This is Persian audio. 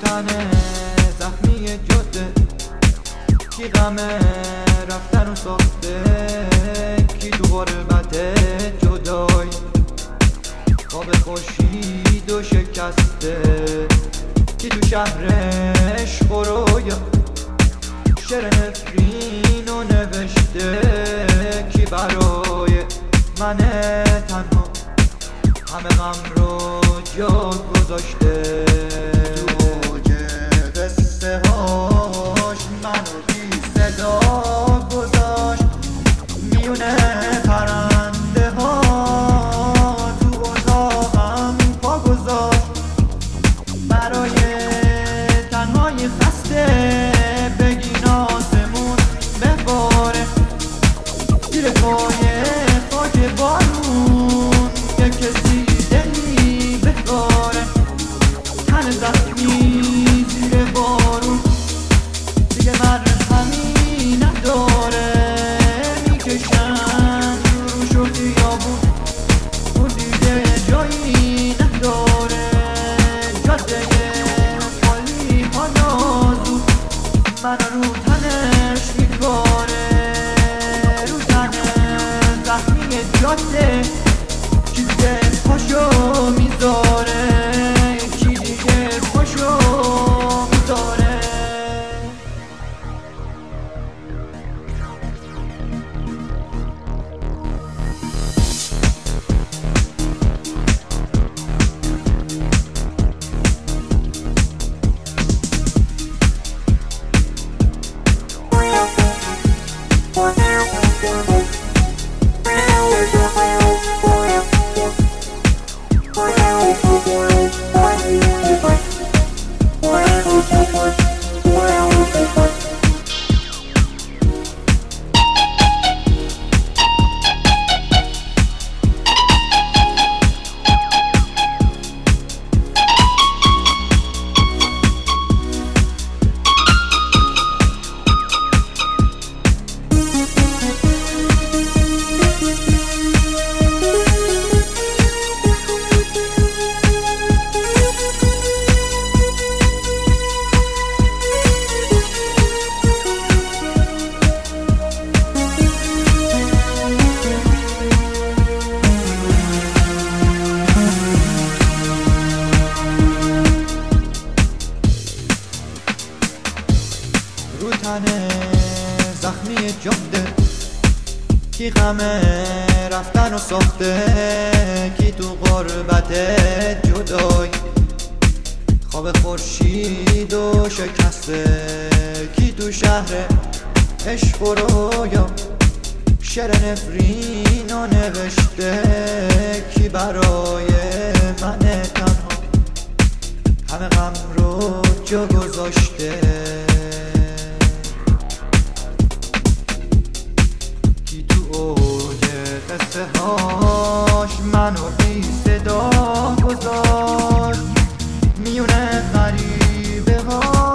تنه زخمی جاده کی غمه رفتن و ساخته کی تو غربت جدایی خواب خورشید و شکسته کی تو شهرش خرویا شعر نفرین و نوشته کی برای من تنها همه غم رو جا گذاشته تو اوج قصه هاش منو بی صدا گذاشت میونه پرنده ها تو اتاقم پا گذاشت برای تنهای خسته بگین آسمون بباره زیر پای خاک بارون یه کسی دلی بباره تن زخمی زیر بارون دیگه مرهمی نداره میکشن روش و خیابون اون دیگه جایی نداره جاده خالی ها نازو من رو تنش میکاره رو تن زخمی جاده کی دیگه پاشو میذاره کی دیگه پاشو میذاره رو تن زخمی جاده کی غمه رفتن و ساخته کی تو غربت جدایی خواب خورشید و شکسته کی تو شهر عشق و رویا شعر نفرین و نوشته کی برای من تنها همه غم رو جا گذاشته کی تو اوج قصه هاش منو بی صدا گذاشت میونه غریبه ها